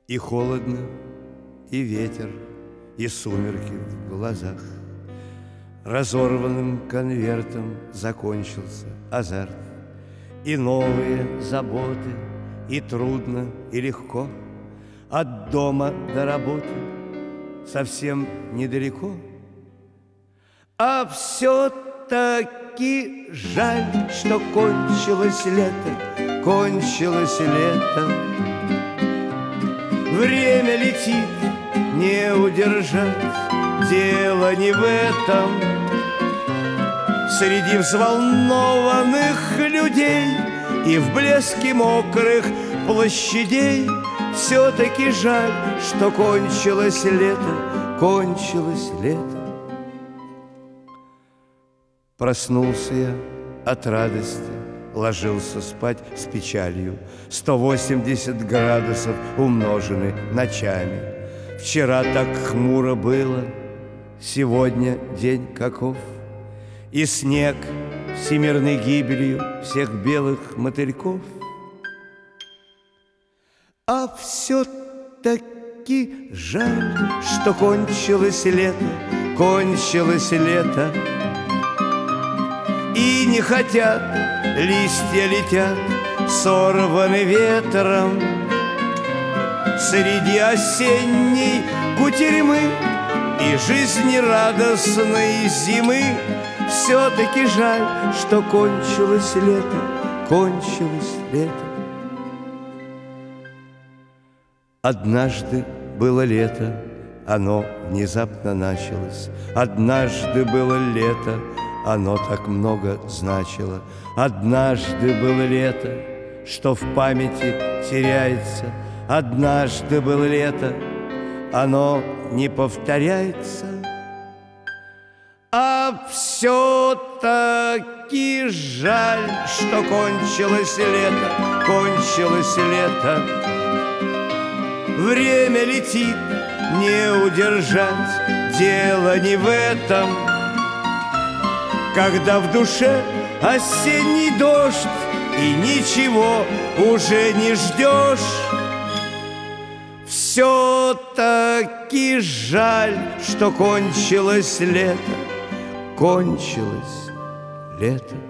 И холодно, и ветер, и сумерки в глазах. Разорванным конвертом закончился азарт. И новые заботы, и трудно, и легко. От дома до работы совсем недалеко. А все-таки жаль, что кончилось лето, кончилось лето. Время летит, не удержать, дело не в этом. Среди взволнованных людей и в блеске мокрых площадей все-таки жаль, что кончилось лето, кончилось лето. Проснулся я от радости, ложился спать с печалью. 180 градусов умножены ночами. Вчера так хмуро было, сегодня день каков. И снег всемирной гибелью всех белых мотыльков. А все-таки жаль, что кончилось лето, кончилось лето. И не хотят, листья летят, сорваны ветром. Среди осенней кутерьмы и жизнерадостной зимы все-таки жаль, что кончилось лето, кончилось лето. Однажды было лето, оно внезапно началось. Однажды было лето, оно так много значило. Однажды было лето, что в памяти теряется. Однажды было лето, оно не повторяется. А все-таки жаль, что кончилось лето, кончилось лето. Время летит, не удержать, дело не в этом. Когда в душе осенний дождь и ничего уже не ждешь, все-таки жаль, что кончилось лето, кончилось лето.